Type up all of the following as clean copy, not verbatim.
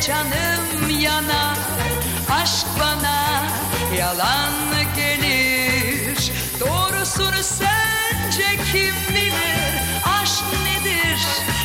canım yanar, aşk bana yalan gelir. Doğrusunu sence kim bilir? Aşk nedir,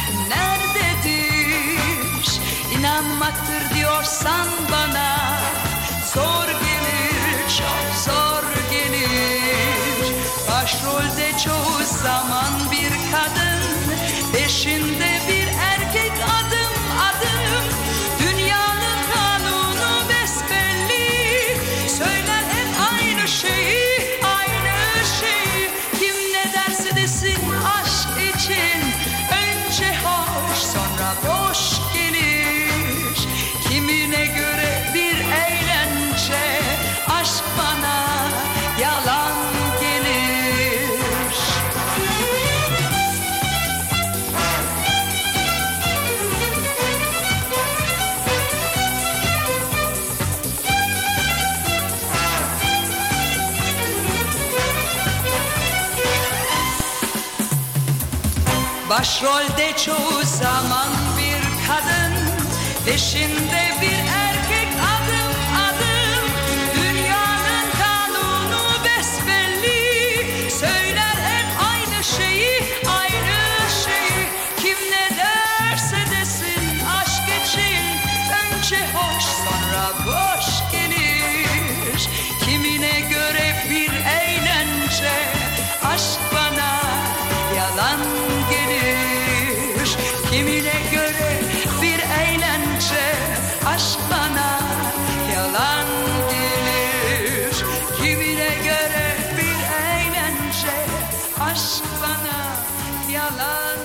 nerededir? İnanmaktır diyorsan bana zor gelir, çok zor gelir. Başrolde çoğu zaman bir kadın, peşinde bir erkek adım adım. Dünyanın kanunu besbelli, söyler hep aynı şeyi, aynı şeyi. Kim ne derse desin aşk için, önce hoş sonra boş gelir. Kimine göre bir eğlence, aşk bana yalan gelir. Başrolde çoğu zaman bir kadın, peşinde bir erkek adım adım. Dünyanın kanunu besbelli, söyler hep aynı şeyi, aynı şeyi. Kim ne derse desin aşk için, önce hoş sonra boş gelir. Kimine göre bir eğlence, aşk bana yalan gelir. Kimine göre bir eğlence, aşk bana yalan gelir. Kimine göre bir eğlence, aşk bana yalan